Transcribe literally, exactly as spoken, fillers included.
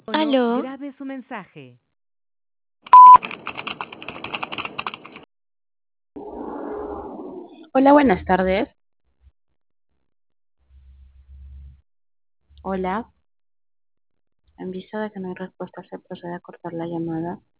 Tono, Aló, grabe su mensaje. Hola, buenas tardes. Hola. En vista de que no hay respuesta, se procede a cortar la llamada.